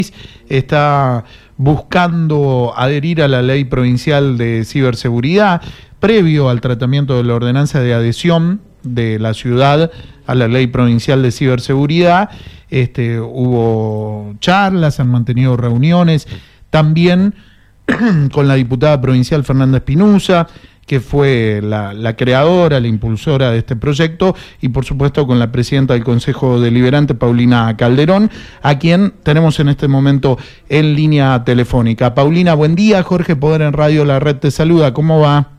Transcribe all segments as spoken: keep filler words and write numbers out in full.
está buscando adherir a la ley provincial de ciberseguridad, previo al tratamiento de la ordenanza de adhesión de la ciudad a la ley provincial de ciberseguridad. Este, hubo charlas, han mantenido reuniones, también con la diputada provincial Fernanda Espinosa, que fue la, la creadora, la impulsora de este proyecto, y por supuesto con la presidenta del Consejo Deliberante, Paulina Calderón, a quien tenemos en este momento en línea telefónica. Paulina, buen día. Jorge Poder en Radio La Red te saluda. ¿Cómo va?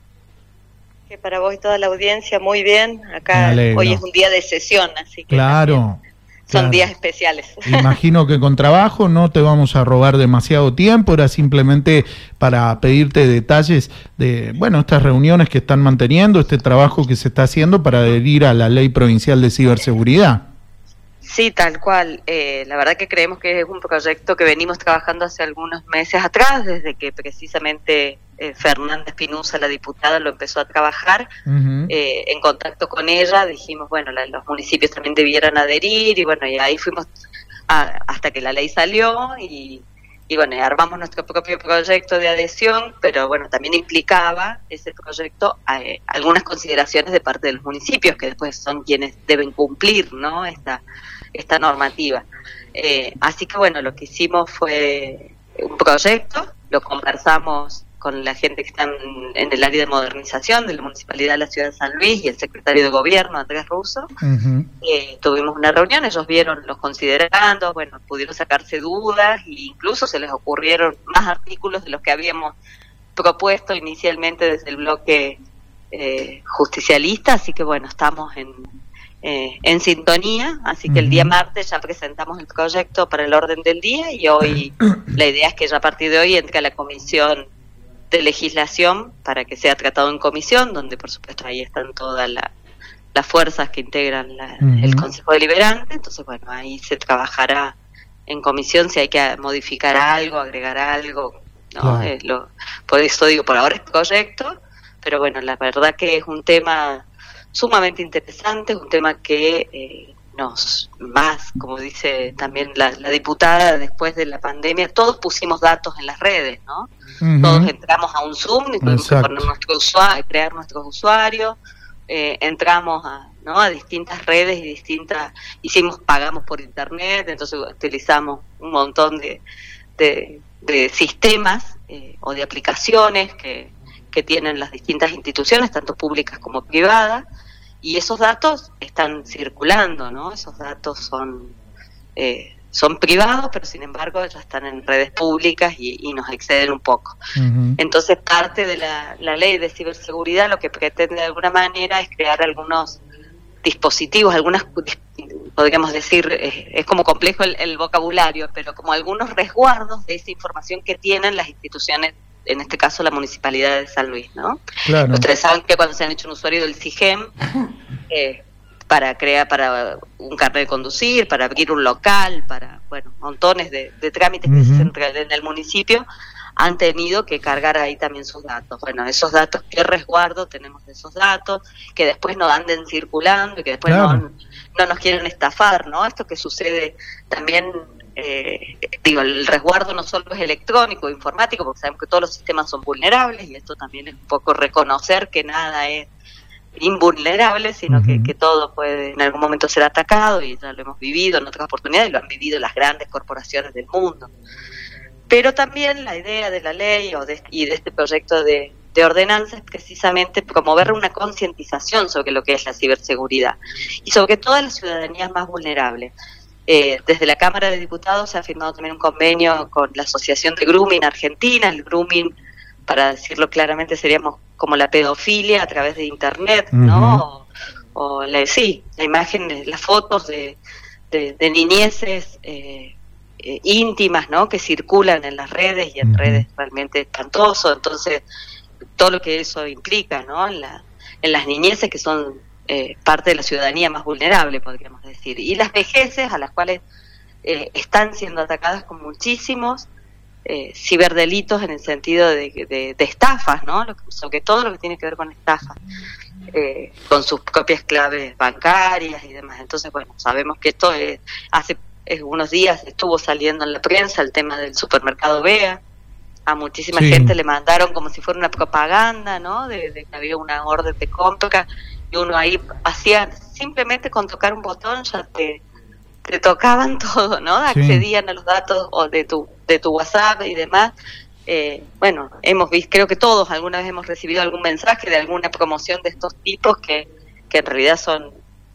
Que para vos y toda la audiencia, muy bien. Acá hoy es un día de sesión, así que claro. Son Claro. días especiales. Imagino que con trabajo no te vamos a robar demasiado tiempo, era simplemente para pedirte detalles de, bueno, estas reuniones que están manteniendo, este trabajo que se está haciendo para adherir a la ley provincial de ciberseguridad. Sí, tal cual. Eh, la verdad que creemos que es un proyecto que venimos trabajando hace algunos meses atrás, desde que precisamente eh, Fernanda Espinosa, la diputada, lo empezó a trabajar. Uh-huh. eh, en contacto con ella dijimos, bueno, la, los municipios también debieran adherir, y bueno, y ahí fuimos a, hasta que la ley salió, y, y bueno, y armamos nuestro propio proyecto de adhesión, pero bueno, también implicaba ese proyecto eh, algunas consideraciones de parte de los municipios, que después son quienes deben cumplir, ¿no?, esta esta normativa. Eh, así que bueno, lo que hicimos fue un proyecto, lo conversamos con la gente que está en, en el área de modernización de la Municipalidad de la Ciudad de San Luis y el secretario de Gobierno, Andrés Russo. Uh-huh. Eh, tuvimos una reunión, ellos vieron los considerandos, bueno, pudieron sacarse dudas e incluso se les ocurrieron más artículos de los que habíamos propuesto inicialmente desde el bloque eh, justicialista, así que bueno, estamos en Eh, en sintonía, así que el día martes ya presentamos el proyecto para el orden del día, y hoy la idea es que ya a partir de hoy entre a la comisión de legislación para que sea tratado en comisión, donde por supuesto ahí están todas la, las fuerzas que integran la, uh-huh. el Consejo Deliberante. Entonces bueno, ahí se trabajará en comisión si hay que modificar algo, agregar algo, ¿no? Claro. Eh, lo, por eso digo, por ahora es proyecto, pero bueno, la verdad que es un tema sumamente interesante, es un tema que eh, nos, más, como dice también la, la diputada, después de la pandemia, todos pusimos datos en las redes, ¿no? Uh-huh. Todos entramos a un Zoom y tuvimos que poner nuestro usuario, crear nuestros usuarios, eh, entramos a, ¿no?, a distintas redes y distintas, hicimos, pagamos por internet, entonces utilizamos un montón de, de, de sistemas eh, o de aplicaciones que, que tienen las distintas instituciones, tanto públicas como privadas. Y esos datos están circulando, ¿no? Esos datos son eh, son privados, pero sin embargo ya están en redes públicas y, y nos exceden un poco. Uh-huh. Entonces, parte de la, la ley de ciberseguridad lo que pretende de alguna manera es crear algunos dispositivos, algunas, podríamos decir, eh, es como complejo el, el vocabulario, pero como algunos resguardos de esa información que tienen las instituciones, en este caso la Municipalidad de San Luis, ¿no? Claro. Ustedes saben que cuando se han hecho un usuario del SIGEM, eh, para crear, para un carnet de conducir, para abrir un local, para, bueno, montones de, de trámites uh-huh. que se hacen en el municipio, han tenido que cargar ahí también sus datos. Bueno, esos datos, ¿qué resguardo tenemos de esos datos? Que después no anden circulando y que después claro. no, no nos quieren estafar, ¿no? Esto que sucede también... Eh, digo, el resguardo no solo es electrónico, informático, porque sabemos que todos los sistemas son vulnerables, y esto también es un poco reconocer que nada es invulnerable, sino uh-huh. que, que todo puede en algún momento ser atacado, y ya lo hemos vivido en otras oportunidades, y lo han vivido las grandes corporaciones del mundo. Pero también la idea de la ley o de, y de este proyecto de, de ordenanza es precisamente promover una concientización sobre lo que es la ciberseguridad y sobre todas las ciudadanías más vulnerables. Eh, desde la Cámara de Diputados se ha firmado también un convenio con la Asociación de Grooming Argentina. El grooming, para decirlo claramente, seríamos como la pedofilia a través de internet, uh-huh. ¿no? O, o la, sí, la imagen, las fotos de, de, de niñeces eh, eh, íntimas, ¿no?, que circulan en las redes y en uh-huh. redes realmente espantoso. Entonces, todo lo que eso implica, ¿no?, en, la, en las niñeces que son Eh, parte de la ciudadanía más vulnerable, podríamos decir, y las vejeces a las cuales eh, están siendo atacadas con muchísimos eh, ciberdelitos en el sentido de, de, de estafas, ¿no? Lo que, sobre todo lo que tiene que ver con estafas, eh, con sus propias claves bancarias y demás. Entonces, bueno, sabemos que esto es, hace eh, unos días estuvo saliendo en la prensa el tema del supermercado Bea. A muchísima Sí. gente le mandaron como si fuera una propaganda, ¿no? De, de que había una orden de compra y uno ahí hacía, simplemente con tocar un botón ya te, te tocaban todo, ¿no? Sí. Accedían a los datos o de tu de tu WhatsApp y demás. Eh, bueno, hemos visto, creo que todos alguna vez hemos recibido algún mensaje de alguna promoción de estos tipos que, que en realidad son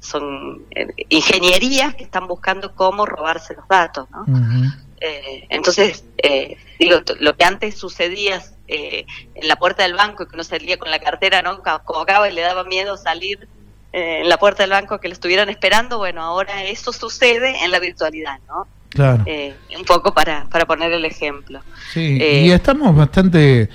son eh, ingenierías que están buscando cómo robarse los datos, ¿no? Uh-huh. Eh, entonces, eh, digo, t- lo que antes sucedía eh, en la puerta del banco, que uno salía con la cartera, ¿no? Colgaba y le daba miedo salir eh, en la puerta del banco que lo estuvieran esperando, bueno, ahora eso sucede en la virtualidad, ¿no? Claro. Eh, un poco para, para poner el ejemplo. Sí, Eh, y estamos bastante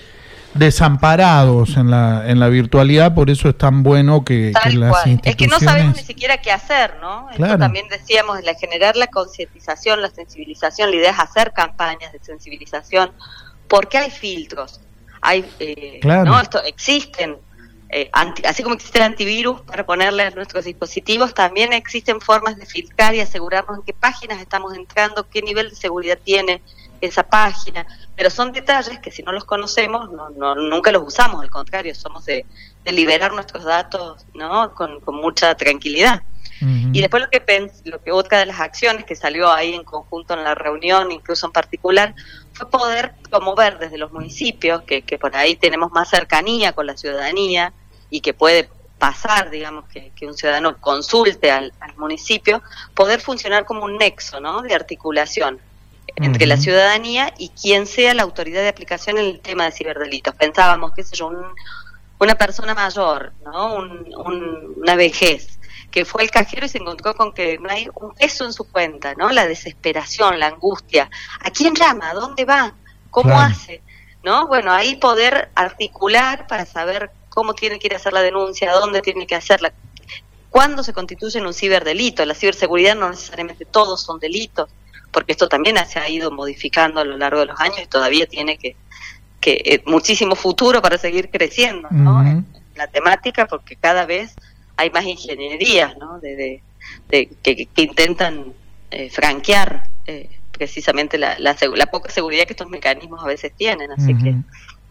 desamparados en la en la virtualidad, por eso es tan bueno que, que Tal las cual. instituciones... Es que no sabemos ni siquiera qué hacer, ¿no? Claro. Esto también decíamos, la generar la concientización, la sensibilización, la idea es hacer campañas de sensibilización, porque hay filtros, hay, eh, Claro. ¿no? Esto existen, eh, anti, así como existen antivirus para ponerle a nuestros dispositivos, también existen formas de filtrar y asegurarnos en qué páginas estamos entrando, qué nivel de seguridad tiene esa página, pero son detalles que si no los conocemos no, no nunca los usamos, al contrario, somos de, de liberar nuestros datos, ¿no? con, con mucha tranquilidad. Uh-huh. Y después lo que pens lo que otra de las acciones que salió ahí en conjunto en la reunión, incluso en particular, fue poder promover desde los municipios, que, que por ahí tenemos más cercanía con la ciudadanía y que puede pasar, digamos, que, que un ciudadano consulte al, al municipio, poder funcionar como un nexo, ¿no? De articulación entre Uh-huh. la ciudadanía y quien sea la autoridad de aplicación en el tema de ciberdelitos. Pensábamos, qué sé yo, un, una persona mayor, ¿no? Un, un, una vejez, que fue al cajero y se encontró con que no hay un peso en su cuenta, ¿no? La desesperación, la angustia. ¿A quién llama? ¿A dónde va? ¿Cómo Claro. hace? ¿No? Bueno, ahí poder articular para saber cómo tiene que ir a hacer la denuncia, dónde tiene que hacerla, cuándo se constituye en un ciberdelito. La ciberseguridad no necesariamente todos son delitos, porque esto también se ha ido modificando a lo largo de los años y todavía tiene que, que eh, muchísimo futuro para seguir creciendo, ¿no? Uh-huh. en, en la temática, porque cada vez hay más ingenierías, ¿no? de, de, de que, que intentan eh, franquear eh, precisamente la, la, la poca seguridad que estos mecanismos a veces tienen, así Uh-huh. que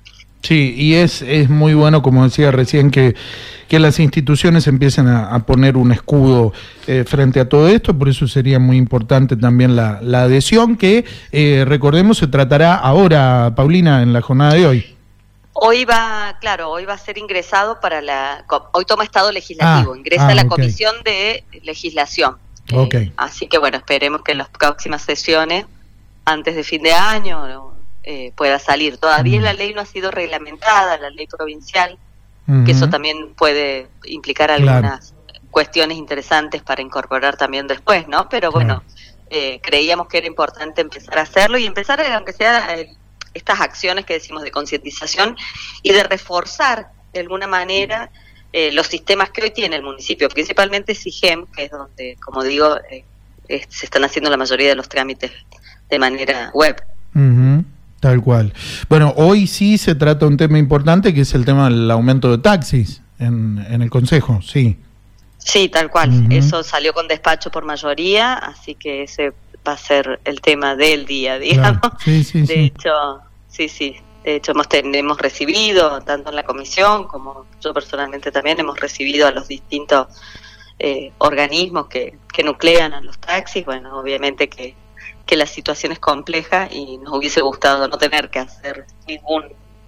Sí, y es, es muy bueno, como decía recién, que, que las instituciones empiecen a, a poner un escudo eh, frente a todo esto, por eso sería muy importante también la, la adhesión, que eh, recordemos se tratará ahora, Paulina, en la jornada de hoy. hoy va, claro, hoy va a ser ingresado para la, hoy toma estado legislativo, Ah, ingresa ah, a la ok. Comisión de Legislación. Ok. Eh, así que bueno, esperemos que en las próximas sesiones, antes de fin de año, ¿no? Eh, pueda salir. Todavía Mm. la ley no ha sido reglamentada, la ley provincial, Uh-huh. que eso también puede implicar Claro. algunas cuestiones interesantes para incorporar también después, ¿no? Pero bueno, eh, creíamos que era importante empezar a hacerlo y empezar, a, aunque sea eh, estas acciones que decimos de concientización y de reforzar de alguna manera eh, los sistemas que hoy tiene el municipio, principalmente SIGEM, que es donde, como digo, eh, eh, se están haciendo la mayoría de los trámites de manera web. Uh-huh. Tal cual. Bueno, hoy sí se trata un tema importante, que es el tema del aumento de taxis en, en el Consejo, sí. Sí, tal cual. Uh-huh. Eso salió con despacho por mayoría, así que ese va a ser el tema del día, digamos. Claro. Sí, sí, de sí. hecho, sí, sí. De hecho, hemos, ten, hemos recibido, tanto en la comisión como yo personalmente también, hemos recibido a los distintos eh, organismos que, que nuclean a los taxis. Bueno, obviamente que que la situación es compleja y nos hubiese gustado no tener que hacer ningún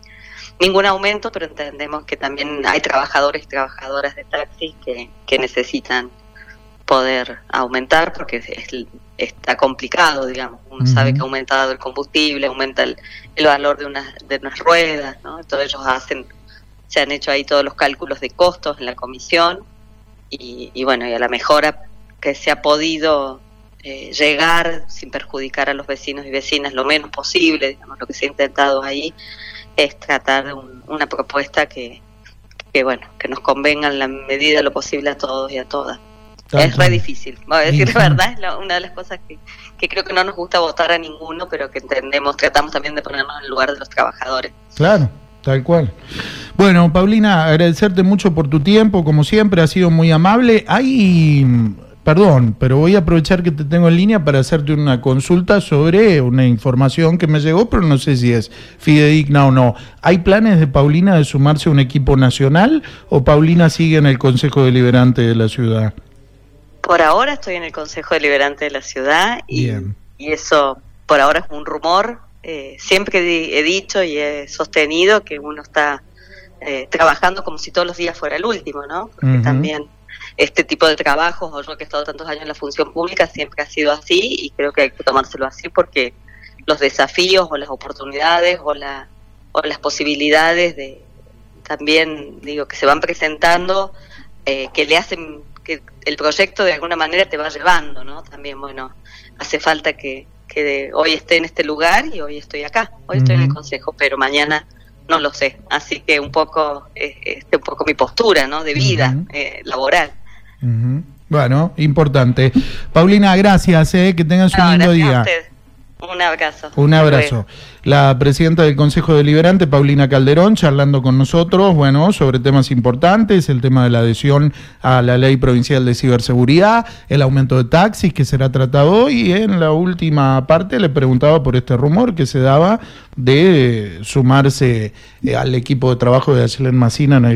ningún aumento, pero entendemos que también hay trabajadores y trabajadoras de taxis que, que necesitan poder aumentar porque es, está complicado, digamos. Uno uh-huh. sabe que ha aumentado el combustible, aumenta el, el valor de unas de unas ruedas, ¿no? Entonces ellos hacen, se han hecho ahí todos los cálculos de costos en la comisión y, y bueno, y a la mejora que se ha podido Eh, llegar sin perjudicar a los vecinos y vecinas lo menos posible, digamos, lo que se ha intentado ahí es tratar de un, una propuesta que, que, bueno, que nos convenga en la medida de lo posible a todos y a todas. Tanto. Es re difícil, voy a decir sí, la verdad, es la, una de las cosas que, que creo que no nos gusta votar a ninguno, pero que entendemos, tratamos también de ponernos en el lugar de los trabajadores. Claro, tal cual. Bueno, Paulina, agradecerte mucho por tu tiempo, como siempre, ha sido muy amable. Hay... Perdón, pero voy a aprovechar que te tengo en línea para hacerte una consulta sobre una información que me llegó, pero no sé si es fidedigna o no. ¿Hay planes de Paulina de sumarse a un equipo nacional o Paulina sigue en el Consejo Deliberante de la ciudad? Por ahora estoy en el Consejo Deliberante de la ciudad y, y eso por ahora es un rumor. Eh, siempre he dicho y he sostenido que uno está eh, trabajando como si todos los días fuera el último, ¿no? Porque uh-huh. también este tipo de trabajos, o yo que he estado tantos años en la función pública, siempre ha sido así y creo que hay que tomárselo así porque los desafíos o las oportunidades o, la, o las posibilidades de también, digo, que se van presentando, eh, que le hacen que el proyecto de alguna manera te va llevando, ¿no? También, bueno, hace falta que, que de, hoy esté en este lugar y hoy estoy acá, hoy uh-huh. estoy en el consejo, pero mañana no lo sé, así que un poco, eh, este, un poco mi postura, ¿no? De vida uh-huh. eh, laboral. Uh-huh. Bueno, importante. Paulina, gracias, eh, que tengas no, un lindo día. A usted. Un abrazo. Un abrazo. La presidenta del Consejo Deliberante, Paulina Calderón, charlando con nosotros, bueno, sobre temas importantes, el tema de la adhesión a la Ley Provincial de Ciberseguridad, el aumento de taxis que será tratado hoy, y en la última parte le preguntaba por este rumor que se daba de sumarse eh, al equipo de trabajo de Ayelen Massina en el